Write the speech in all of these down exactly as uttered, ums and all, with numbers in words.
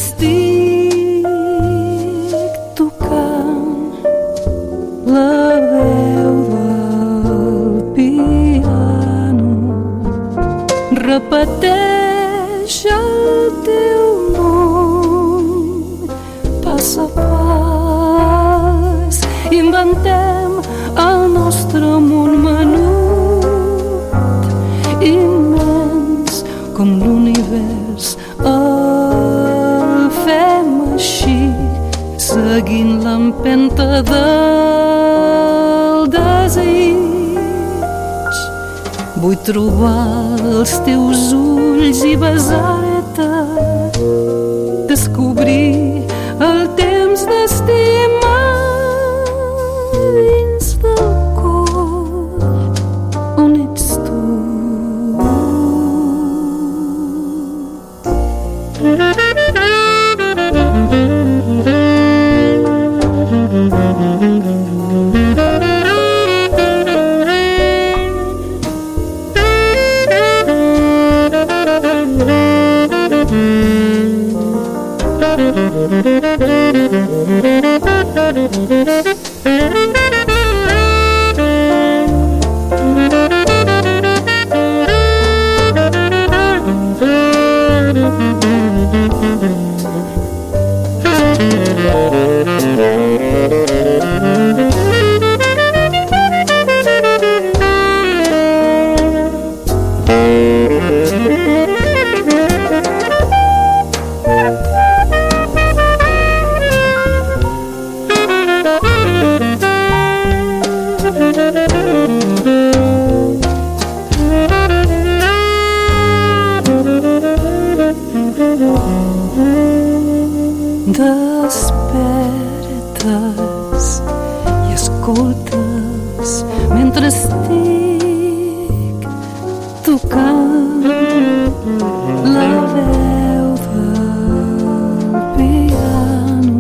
estic tocant la veu del piano, repeteix el teu nom pas a pas, inventem el nostre món menut, immens com l'univers. El fem així, seguint l'empenta del desig. Vull trobar els teus ulls i besar-te, descobrir el temps d'estimar dins del cor on ets tu. Despertes i escoltes mentre estic tocant la veu del piano,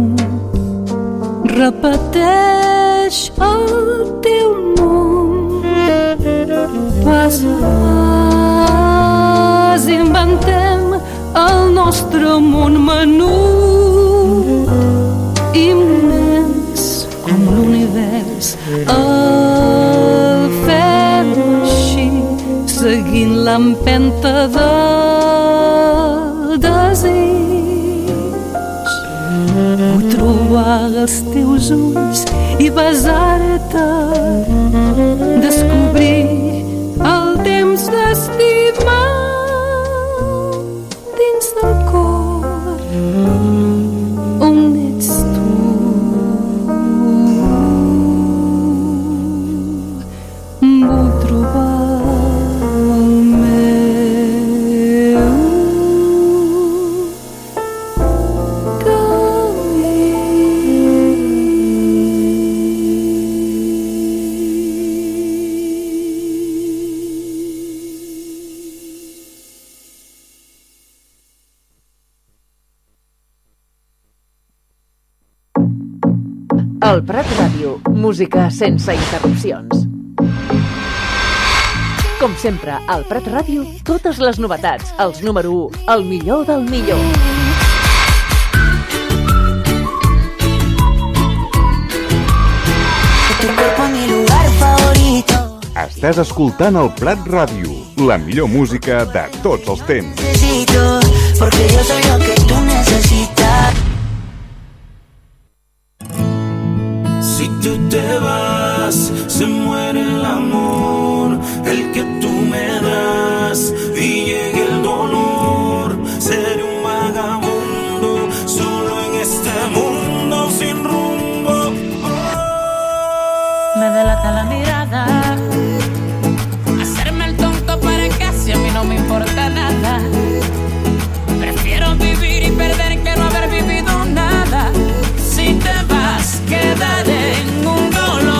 repeteix el teu nom pas a pas, inventem el nostre món menut, immens com l'univers. El fem així, seguint l'empenta del desig. Vull trobar els teus ulls i besar-te, descobrir el temps d'estimar dins del cor on ets tu. Vull trobar el meu camí. El Prat Ràdio, música sense interrupcions. Com sempre, al Prat Ràdio, totes les novetats, els número u, el millor del millor. Estàs escoltant el Prat Ràdio, la millor música de tots els temps. Porque yo soy lo que tú necesitas. Si tú te vas, se muere el amor, el que tú me das, y llega el dolor. Seré un vagabundo, solo en este mundo sin rumbo. Me delata la mirada, hacerme el tonto para casi a mí no me importa nada. Prefiero vivir y perder que no haber vivido nada. Si te vas, quedaré en un dolor.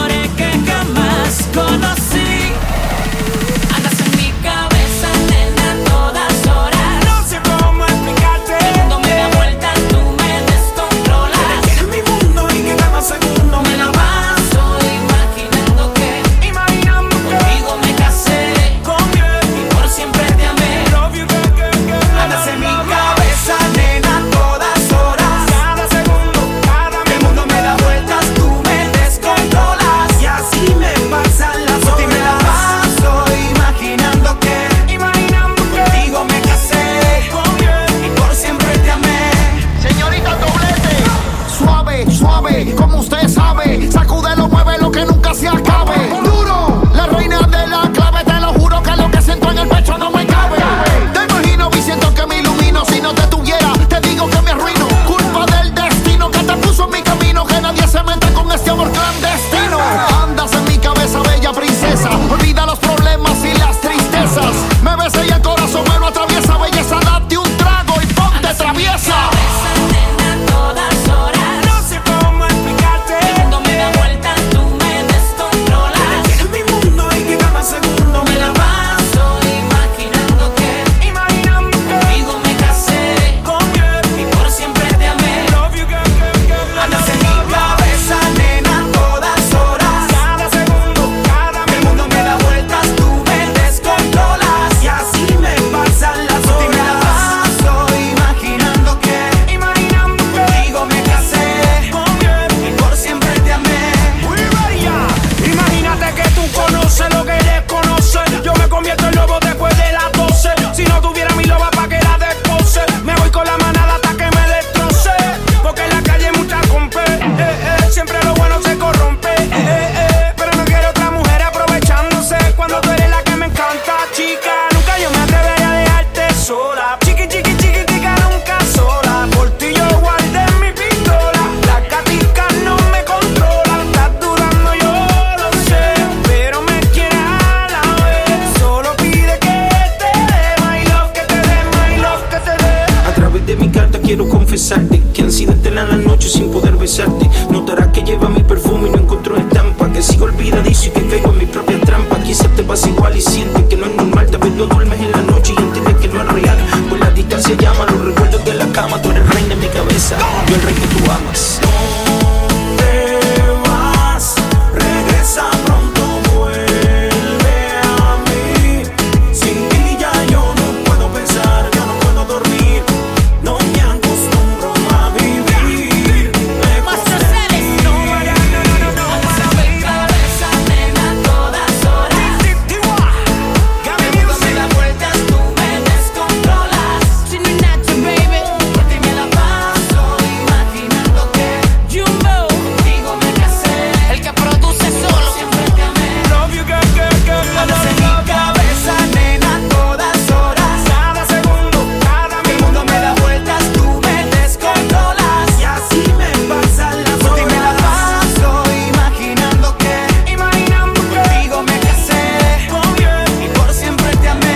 puedo confesarte que ansí de tener la noche sin poder besarte. Notarás que lleva mi perfume y no encontró estampa, que sigo olvidadizo y que caigo en mi propia trampa. Quizás te pasa igual y sientes que no es normal. Tal vez no duermes en la noche y entiendes que no es real, pues la distancia llama los recuerdos de la cama. Tú eres el rey de mi cabeza, yo el rey que tú amas. ¿Dónde vas? Regresa pronto, vuelve a mí. Sin ti ya yo no puedo pensar, yo no puedo dormir. No me acostumbro a vivir lejos de ti. Alza mi cabeza, nena, a todas horas. El mundo me da vueltas, tú me descontrolas. Trinidad, baby, por ti me la paso imaginando que Jumbo, contigo me casé. El que produce solo siempre te amé. Alza mi cabeza, nena, a todas horas. Cada segundo, cada minuto. El mundo me da vueltas, tú me descontrolas. Y así me pasan las Por ti me la horas. paso imaginando que Imaginando que contigo me casé. Y por siempre te amé.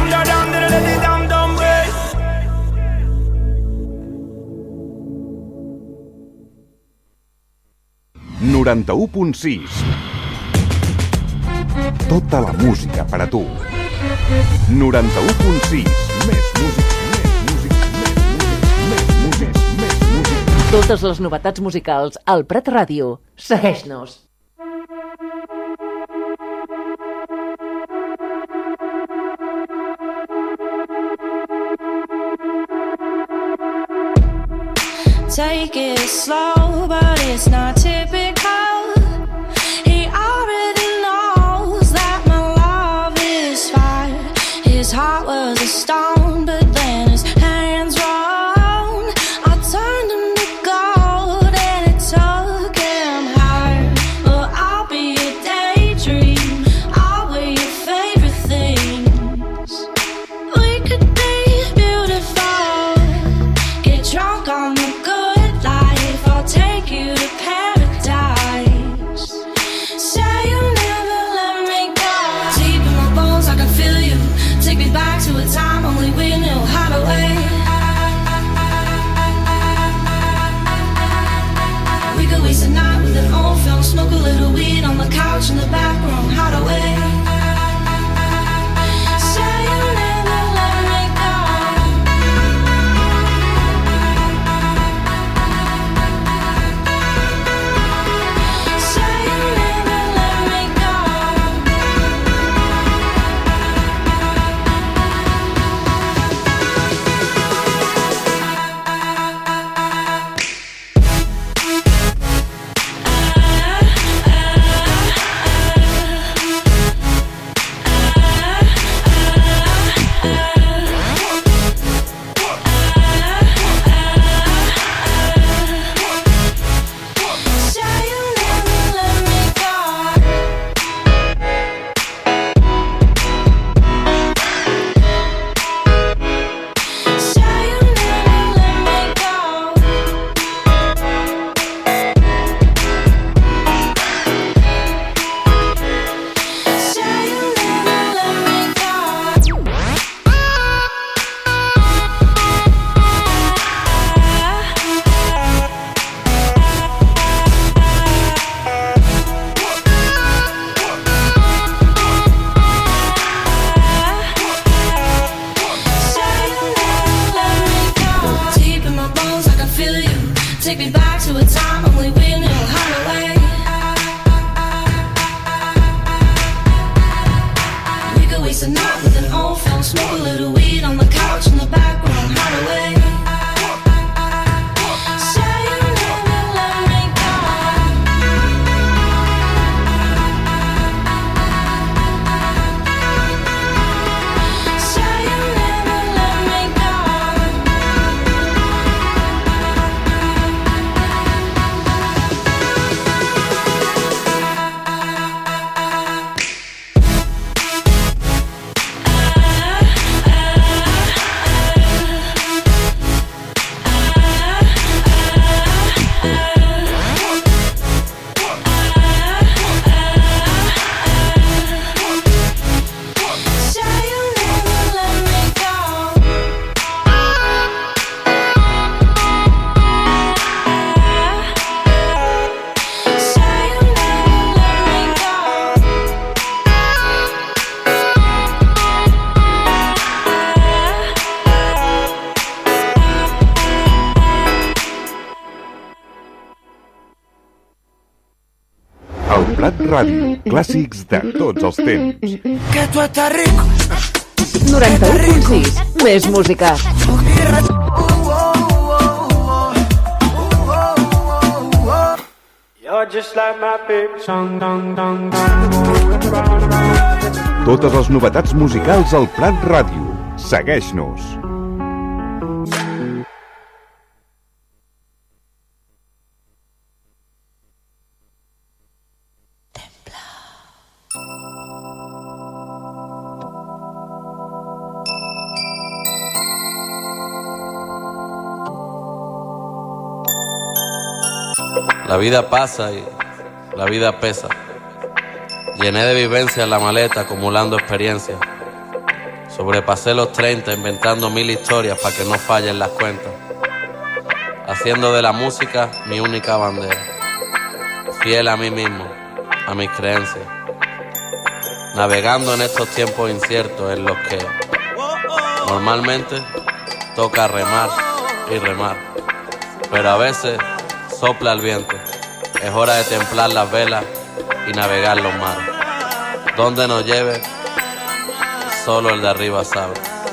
noranta-u punt sis. Tota la música per a tu. noranta-u punt sis. Més música, més música, més música, més música, més música. Totes les novetats musicals al Prat Ràdio. Segueix-nos. Take it slow, but it's not typical. He already knows that my love is fire. His heart was a stone, but then his hands rolled. I turned him to gold and it took him higher. Well, I'll be a daydream. I'll wear your favorite things. We could be beautiful. Get drunk on the good life. I'll take you to paradise. Say you'll never let me go. Deep in my bones, I can feel you. Take me back to a time only we knew how to wait. We could waste a night with an old film, smoke a little weed on the couch in the back room, how to wait. Say you'll never let me go. Say you'll never let me go. Say you'll never let me go. Say you'll never let me go. Say you'll never let me go. Say you'll never let me go. Deep in my bones, I can feel you. Take me back to a time only we knew how to wait. We could waste a night with an old film, smoke a little weed on the couch in the back room, how to wait. Say you'll never let me go. Say you'll never let me go. El Prat Ràdio, clàssics de tots els temps. Que tu estàs rico. noranta-u punt sis. Més música. Totes les novetats musicals al Prat Ràdio. Segueix-nos. La vida pasa y la vida pesa. Llené de vivencias la maleta, acumulando experiencias. Sobrepasé los treinta, inventando mil historias para que no fallen las cuentas. Haciendo de la música mi única bandera. Fiel a mí mismo, a mis creencias. Navegando en estos tiempos inciertos en los que normalmente toca remar y remar. Pero a veces sopla el viento, es hora de templar las velas y navegar los mares. Donde nos lleve, solo el de arriba sabe.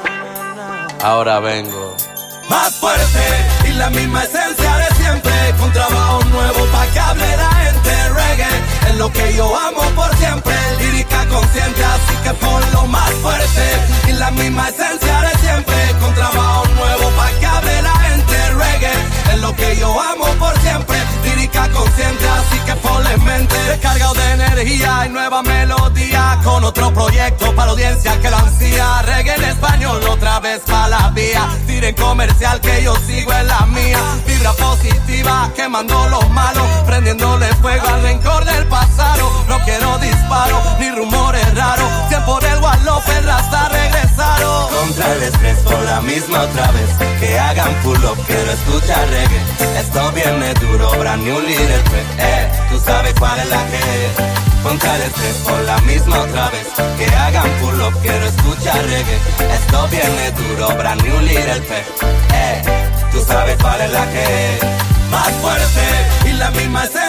Ahora vengo más fuerte y la misma esencia de siempre, con trabajo nuevo pa' que hable la gente. Reggae es lo que yo amo por siempre, lírica consciente, así que ponlo más fuerte. Y la misma esencia de siempre, con trabajo nuevo pa' que hable la gente. Reggae es lo que yo amo por siempre, lírica consciente, así que ponle en mente. Descargado de energía y nueva melodía, con otro proyecto para la audiencia que lo ansía. Reggae en español otra vez pa' la vía, tiren comercial que yo sigo en la mía. Vibra positiva quemando los malos, prendiéndole fuego al rencor del pasado. No quiero disparo ni rumores raros, tiempo del Guadalupe Rasta regresaron. Contra el estrés por la misma otra vez, que hagan pull up, quiero escuchar reggae. Esto viene duro, brand new little bit, eh, tú sabes cuál es la que es. Contra el estrés por la misma otra vez, que hagan pull up, quiero escuchar reggae. Esto viene duro, brand new little bit, eh, tú sabes cuál es la que es. Más fuerte y la misma esencia